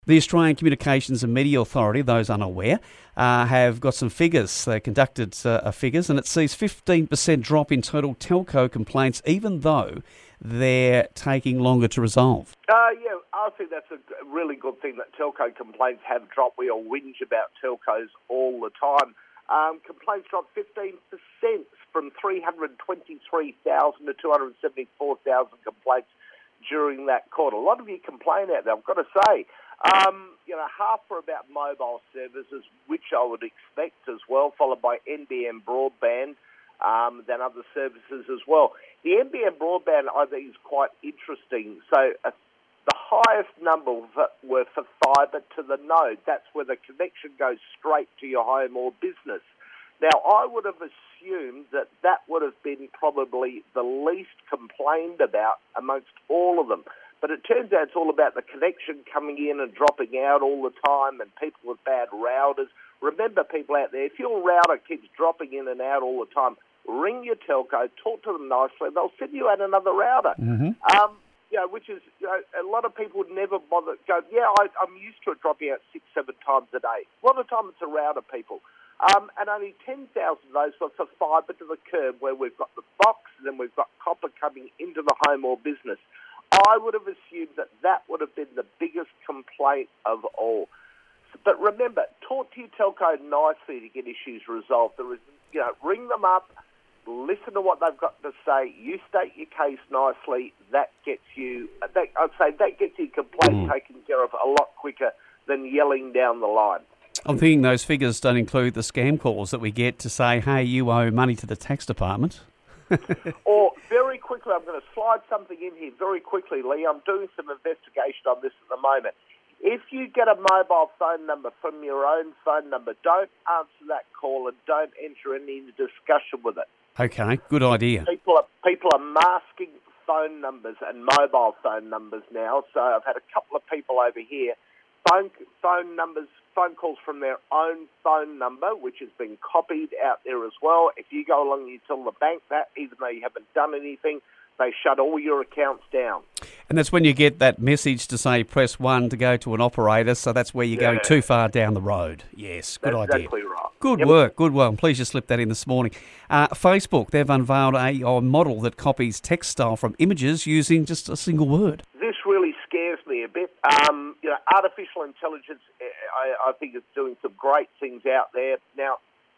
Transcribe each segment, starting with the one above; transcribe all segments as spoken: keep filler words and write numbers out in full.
The Australian Communications and Media Authority, those unaware, uh, have got some figures. They conducted uh, figures, and it sees fifteen percent drop in total telco complaints, even though they're taking longer to resolve. Uh, yeah, I think that's a really good thing that telco complaints have dropped. We all whinge about telcos all the time. Um, complaints dropped fifteen percent from three hundred twenty-three thousand to two hundred seventy-four thousand complaints during that quarter. A lot of you complain out there, I've got to say. Um, you know, half were about mobile services, which I would expect as well, followed by N B N broadband, um, then other services as well. The N B N broadband, I think, is quite interesting. So uh, the highest number were for fibre to the node. That's where the connection goes straight to your home or business. Now, I would have assumed that that would have been probably the least complained about amongst all of them. But it turns out it's all about the connection coming in and dropping out all the time and people with bad routers. Remember, people out there, if your router keeps dropping in and out all the time, ring your telco, talk to them nicely, they'll send you out another router. Mm-hmm. Um, you know, which is, you know, a lot of people would never bother go, yeah, I, I'm used to it dropping out six, seven times a day. A lot of the time it's a router, people. Um, and only ten thousand of those were for fibre to the curb, where we've got the box and then we've got copper coming into the home or business. I would have assumed that that would have been the biggest complaint of all. But remember, talk to your telco nicely to get issues resolved. There is, you know, ring them up, listen to what they've got to say. You state your case nicely. That gets you. That, I'd say that gets your complaint mm. taken care of a lot quicker than yelling down the line. I'm thinking those figures don't include the scam calls that we get to say, "Hey, you owe money to the tax department." Or very quickly, I'm going to slide something in here very quickly, Lee. I'm doing some investigation on this at the moment. If you get a mobile phone number from your own phone number, don't answer that call and don't enter any discussion with it. Okay, good idea. People are, people are masking phone numbers and mobile phone numbers now. So I've had a couple of people over here, phone phone numbers, phone calls from their own phone number, which has been copied out there as well. If you go along and you tell the bank that, even though you haven't done anything, they shut all your accounts down. And that's when you get that message to say press one to go to an operator, so that's where you're yeah. going too far down the road. Yes, good that's idea. Exactly right. Good yep. work, good work. I'm pleased you slipped that in this morning. Uh, Facebook, they've unveiled a, a model that copies text style from images using just a single word. This really scares me a bit. Um, you know, artificial intelligence, I, I think it's doing some great things out there. Now,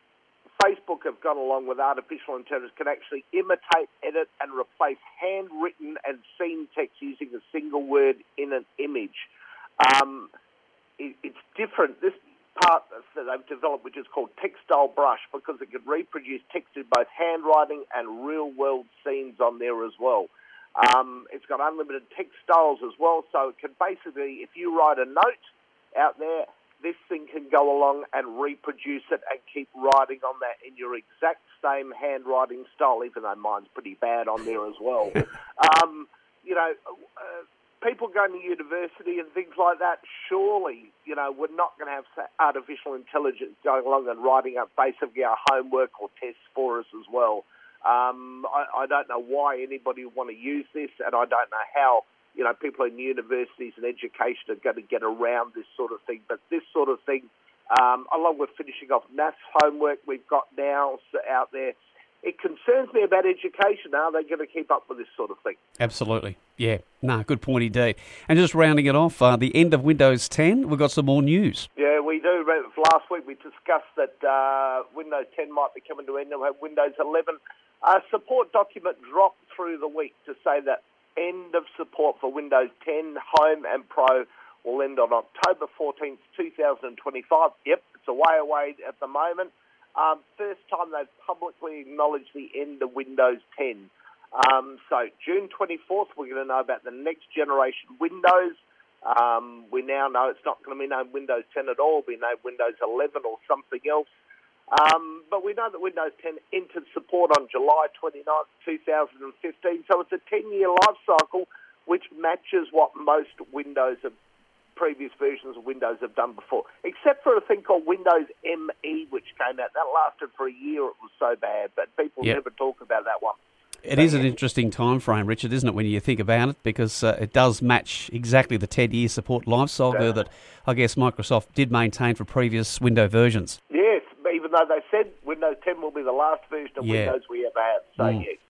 Facebook have gone along with artificial intelligence, can actually imitate, edit and replace handwritten and seen text using a single word in an image. Um, it, it's different. This part that they've developed, which is called Textile Brush, because it can reproduce text in both handwriting and real-world scenes on there as well. Um, it's got unlimited text styles as well, so it can basically, if you write a note out there, this thing can go along and reproduce it and keep writing on that in your exact same handwriting style, even though mine's pretty bad on there as well. um, you know, uh, people going to university and things like that, surely, you know, we're not going to have artificial intelligence going along and writing up basically our homework or tests for us as well. Um, I, I don't know why anybody would want to use this, and I don't know how, you know, people in universities and education are going to get around this sort of thing. But this sort of thing, um, along with finishing off maths homework we've got now out there, it concerns me about education. Are they going to keep up with this sort of thing? Absolutely. Yeah. No, good point indeed. And just rounding it off, uh, the end of Windows ten, we've got some more news. Yeah, we do. Last week we discussed that uh, Windows ten might be coming to an end of Windows eleven. A support document dropped through the week to say that end of support for Windows ten Home and Pro will end on October fourteenth, twenty twenty-five. Yep, it's a way away at the moment. Um, first time they've publicly acknowledged the end of Windows ten. Um, so June twenty-fourth, we're going to know about the next generation Windows. Um, we now know it's not going to be named Windows ten at all. It'll be named Windows eleven or something else. Um, but we know that Windows ten entered support on July twenty-ninth, twenty fifteen. So it's a ten-year life cycle, which matches what most Windows have, previous versions of Windows have done before, except for a thing called Windows M E, which came out. That lasted for a year. It was so bad, but people yep. never talk about that one. It is an interesting time frame, Richard, isn't it, when you think about it, because uh, it does match exactly the ten-year support lifecycle yeah. that I guess Microsoft did maintain for previous Windows versions. Yes, even though they said Windows ten will be the last version of yeah. Windows we ever had. So, mm. yeah,